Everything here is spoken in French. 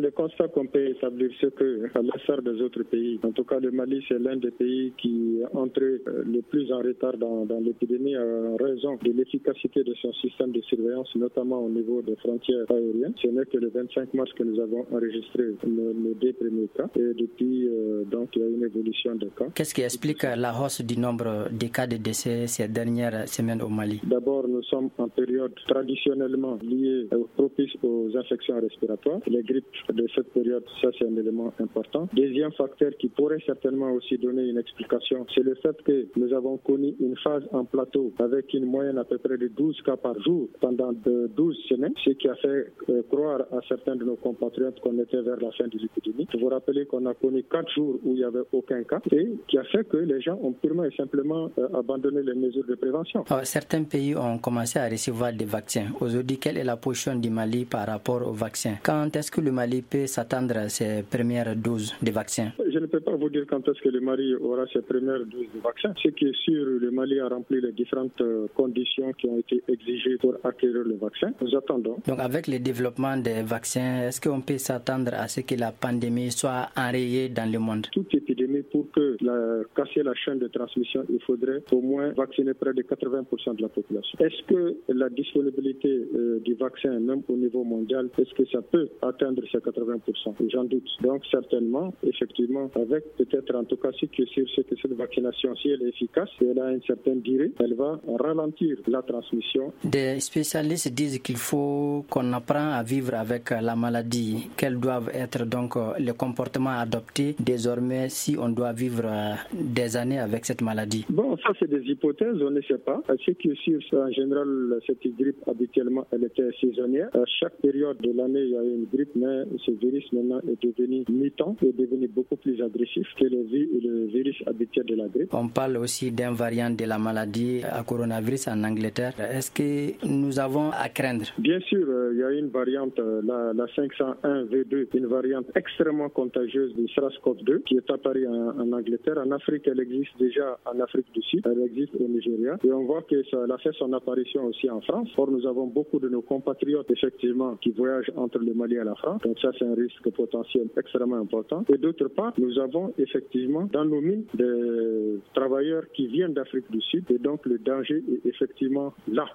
Le constat qu'on peut établir, c'est que, à l'instar des autres pays, en tout cas le Mali, c'est l'un des pays qui est entré le plus en retard dans l'épidémie en raison de l'efficacité de son système de surveillance, notamment au niveau des frontières aériennes. Ce n'est que le 25 mars que nous avons enregistré nos 2 premiers cas et depuis, donc, il y a une évolution des cas. Qu'est-ce qui explique la hausse du nombre des cas de décès ces dernières semaines au Mali? D'abord, nous sommes en période traditionnellement liée propice aux infections respiratoires. Les grippes de cette période, ça c'est un élément important. Deuxième facteur qui pourrait certainement aussi donner une explication, c'est le fait que nous avons connu une phase en plateau avec une moyenne à peu près de 12 cas par jour pendant 12 semaines, ce qui a fait croire à certains de nos compatriotes qu'on était vers la fin de l'épidémie. Vous vous rappelez qu'on a connu 4 jours où il n'y avait aucun cas et qui a fait que les gens ont purement et simplement abandonné les mesures de prévention. Certains pays ont commencé à recevoir des vaccins. Aujourd'hui, quelle est la position du Mali par rapport aux vaccins? Quand est-ce que le Mali peut s'attendre à ses premières doses de vaccins? Je ne peux pas vous dire quand est-ce que le Mali aura ses premières doses de vaccins. Ce qui est sûr, le Mali a rempli les différentes conditions qui ont été exigées pour acquérir le vaccin. Nous attendons. Donc avec le développement des vaccins, est-ce qu'on peut s'attendre à ce que la pandémie soit enrayée dans le monde? Toute épidémie, pour casser la chaîne de transmission, il faudrait au moins vacciner près de 80% de la population. Est-ce que la disponibilité du vaccin, même au niveau mondial, est-ce que ça peut atteindre ces 80%? J'en doute. Donc certainement, effectivement, avec peut-être en tout cas ce qui est sûr, c'est que cette vaccination, si elle est efficace, si elle a une certaine durée, elle va ralentir la transmission. Des spécialistes disent qu'il faut qu'on apprenne à vivre avec la maladie. Quels doivent être donc les comportements adoptés désormais si on doit vivre des années avec cette maladie? Bon, ça c'est des hypothèses, on ne sait pas. Ce qui est sûr, c'est en général, cette grippe habituellement, elle était saisonnière. À chaque période de l'année, il y a une grippe, mais ce virus maintenant est devenu mutant, est devenu beaucoup plus agressif que le virus habituel de la grippe. On parle aussi d'un variant de la maladie à coronavirus en Angleterre. Est-ce que nous avons à craindre? Bien sûr, il y a une variante, la 501V2, une variante extrêmement contagieuse du SARS-CoV-2 qui est apparue en Angleterre. En Afrique, elle existe déjà en Afrique du Sud, elle existe au Nigeria. Et on voit que ça a fait son apparition aussi en France. Or, nous avons beaucoup de nos compatriotes, effectivement, qui voyagent entre le Mali et la France. Donc ça, c'est un risque potentiel extrêmement important. Et d'autre part, nous avons effectivement dans nos mines des travailleurs qui viennent d'Afrique du Sud. Et donc, le danger est effectivement là.